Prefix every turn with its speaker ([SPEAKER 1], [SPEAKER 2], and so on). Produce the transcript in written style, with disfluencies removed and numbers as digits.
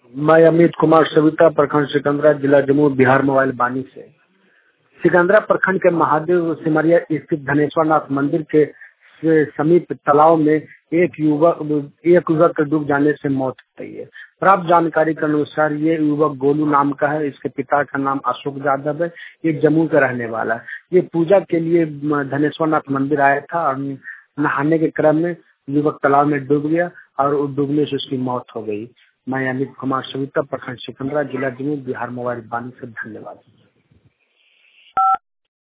[SPEAKER 1] मैं अमित कुमार सविता, प्रखंड सिकंदरा, जिला जम्मू, बिहार मोबाइल बानी से। सिकंदरा प्रखंड के महादेव सिमरिया स्थित धनेश्वर नाथ मंदिर के समीप तालाब में एक युवक डूब जाने से मौत हो गई है। प्राप्त जानकारी के अनुसार ये युवक गोलू नाम का है। इसके पिता का नाम अशोक यादव है। ये जम्मू का रहने वाला है। ये पूजा के लिए धनेश्वर नाथ मंदिर आया था और नहाने के क्रम में युवक तालाब में डूब गया और डूबने से उसकी मौत हो गई। मैं अमित कुमार सविता, प्रखंड सिकंदरा, जिला जम्मू, बिहार मोबाइल बानी से। धन्यवाद।